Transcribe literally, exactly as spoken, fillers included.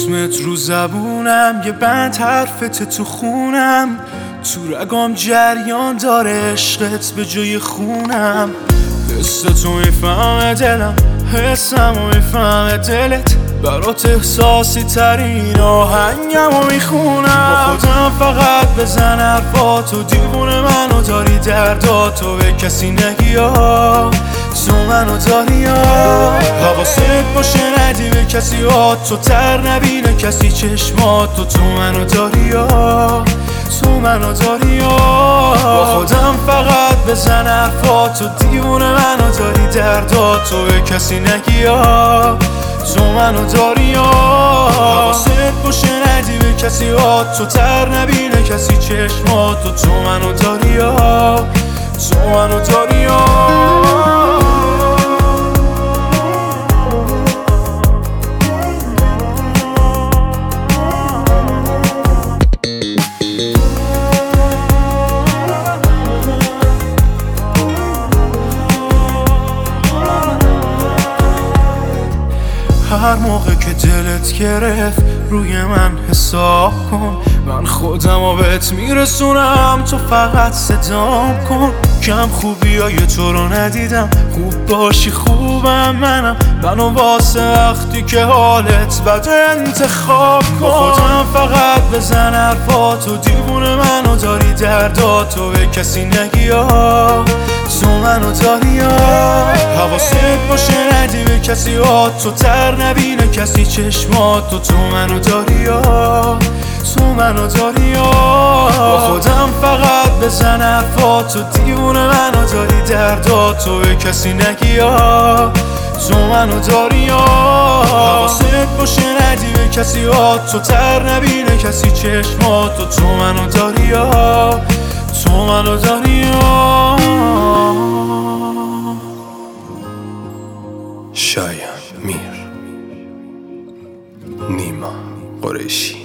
اسمت رو زبونم، یه بند حرفت تو خونم، تو رگام جریان داره عشقت به جای خونم. حس تو میفهمه دلم، حسمو میفهمه دلت، برات احساسی ترین آهنگمو میخونم. با خودم فقط بزن حرفاتو، دیوونه منو داری، درداتو به کسی نگی ها، تو منو داری ها. حواست باشه ندی به کسی ها، تو تر نبینه کسی چشماتو، تو منو داری ها، تو منو داری ها. با خودم فقط بزن حرفاتو، دیوونه منو داری، درداتو به کسی نگی ها، تو منو داری ها. حواست باشه ندی به کسی ها، تو تر نبینه کسی چشماتو، تو منو داری ها، تو منو داری ها. هر موقع که دلت گرفت روی من حساب کن، من خودمو بهت میرسونم، تو فقط صدام کن. کم خوبی های تو رو ندیدم، خوب باشی خوبم منم، منو واسه وقتی که حالت بد انتخاب کن. با خودم فقط بزن حرفاتو، دیوونه منو داری، درداتو به کسی نگی ها، تو منو داری ها. حواست باشه ندی به کسی ها، تو تر نبینه کسی چشماتو، تو منو داری ها، تو منو داری ها. با خودم فقط بزن حرفاتو، دیوونه منو داری، درداتو به کسی نگی ها، تو منو داری ها. حواست باشه ندی به کسی ها، تو تر نبینه کسی چشماتو، تو منو داری ها، تو منو داری ها. شایان میر، نیما قریشی.